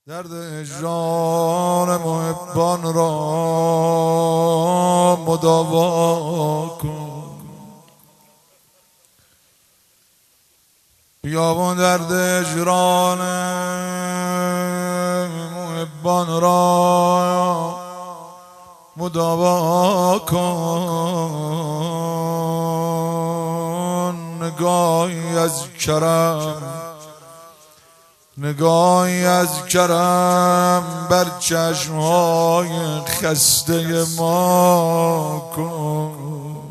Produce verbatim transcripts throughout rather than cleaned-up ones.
درد هجران محبان را مداوا کن. بیابان درد هجران محبان را مداوا کن. نگاهی از کرم نگاهی از کرم بر چشمهای خسته ما کن.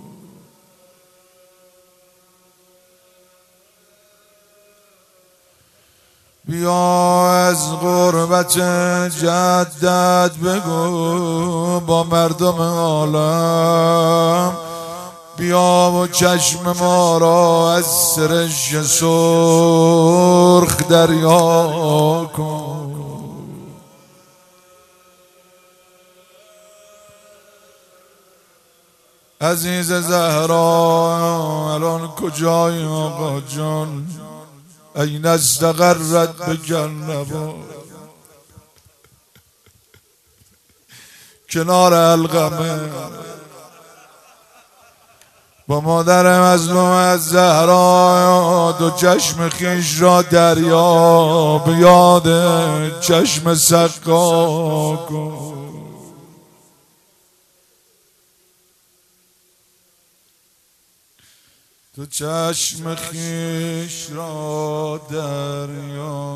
بیا از غربت جدت بگو با مردم عالم، بیا و چشم ما را از سرشک سرخ دریا کن. عزیز زهرا الان کجایی آقا جان؟ این استقرت بجنبا کنار القمه با مادر مظلوم از زهرا دو چشم خویش را دریا به یاد چشم سقا کن. دو چشم خویش را دریا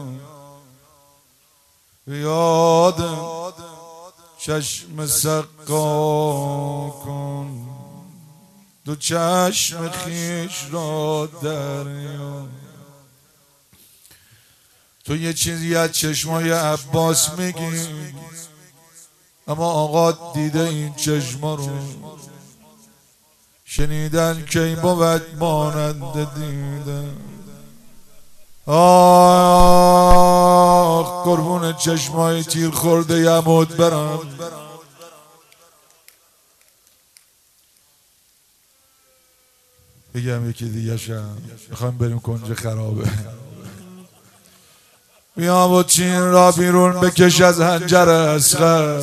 به یاد چشم سقا کن. دو چشم خویش را دریا. تو یه چیزی از چشمای عباس میگی، اما آقا دیده این چشما رو، شنیدن کی بود مانند دیدن. آه قربون چشمای تیر خورده یمود برم. بگم یکی دیگه شم، میخوایم بریم کنج خرابه. بیا و چین را بیرون بکش از هنجر اصغر.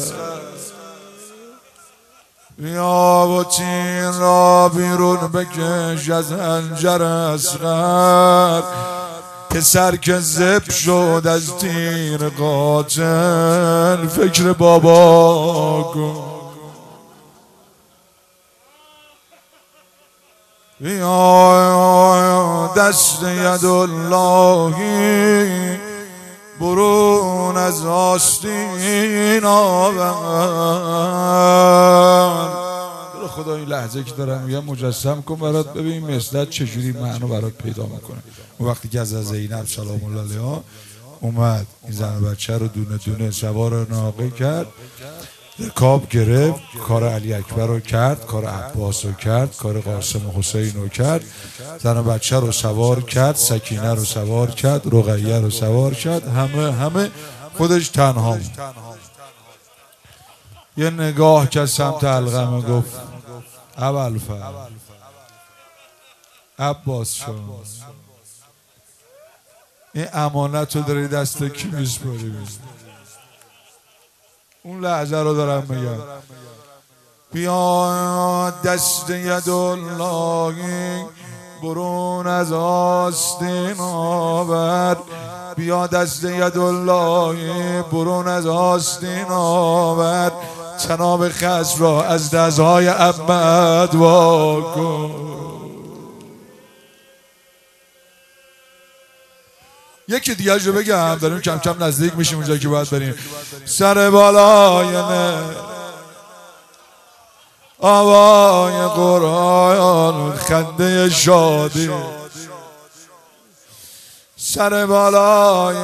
بیا و چین را بیرون بکش از هنجر اصغر. پسر که زب شد از تیر قاتل فکر بابا کن. بیا دست یداللهی برون از آستین آور. خدا این لحظه که دارم میگم مجسم کن برات، ببین مثلت چجوری معنی برات پیدا میکنه. اون وقتی که از زینب سلام الله علیها اومد این زن و بچه رو دونه دونه سوار ناقه کرد، رکاب گرفت، کار علی اکبر رو کرد، کار عباس رو کرد، کار قاسم و حسین رو کرد، زن و بچه رو سوار کرد، سکینه رو سوار کرد، رقیه رو سوار کرد، همه همه خودش تنها بود. یه نگاه که سمت القمه گفت ابوالفضل عباس شد، این امانت رو داری دست کی میسپاری؟ اون لحظه رو دارم میگم. بیا دست یداللهی برون از آستین آور. بیا دست یداللهی برون از آستین آور. تناب خصم را از دستهای عمد وا کن. یکی دیگه رو بگم، داریم کم کم نزدیک میشیم اونجا که باید بریم. سر بالای نه آوای قرآن خنده شادی. سر بالای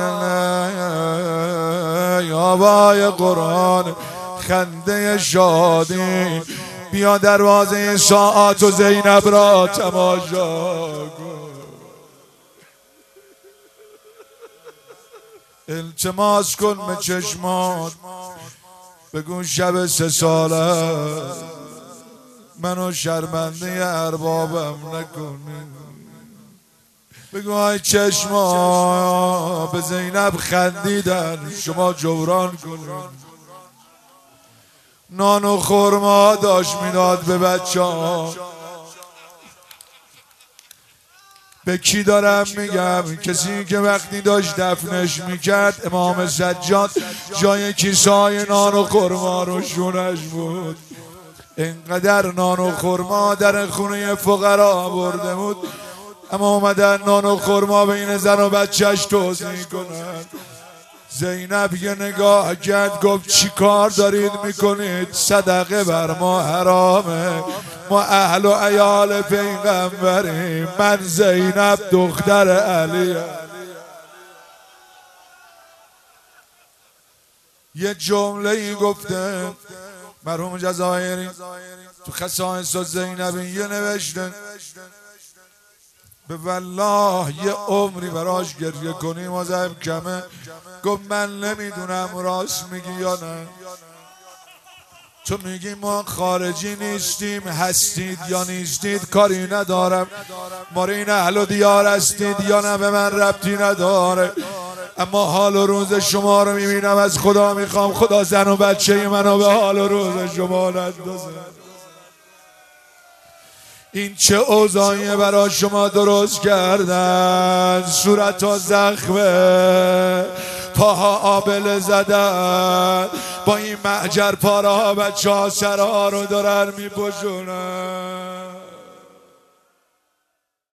نه آوای قرآن خنده شادی. بیا دروازه ساعات و زینب را تماشا کن. التماس کن به چشمات، بگو شب سه ساله منو شرمنده اربابم نکنی. بگو های چشما به زینب خندیدن، شما جوران کنید. نان و خرما داشت میداد به بچه ها. به کی دارم میگم؟ کسی که وقتی داشت دفنش میکرد امام سجاد جای کیسای نان و خرما رو شونش بود. اینقدر نان و خرما در خونه فقرا برده بود، اما اومدن نان و خرما بین زن و بچهش توزیع کنن. زینب یه نگاه کرد گفت چی کار دارید میکنید؟ صدقه بر ما حرامه، ما اهل و عیال پیغمبریم، من زینب دختر علیه. یه جمله ای گفته مرحوم جزایری تو خصائص زینبیه نوشته، به والله یه عمری براش گریه کنیم آزم کمه. گفت من نمیدونم راست میگی یا نه. تو میگی ما خارجی نیستیم، هستید یا نیستید کاری ندارم، ما این اهل و دیار هستید یا نه به من ربطی نداره، اما حال و روز شما رو میبینم، از خدا میخوام خدا زن و بچه منو به حال و روز شما ندازه. این چه اوضاعیه برای شما درست کردن؟ صورت ها زخمه، پاها آبله زدن، با این معجر پاره ها بچه ها سرها رو دارن میپوشونن.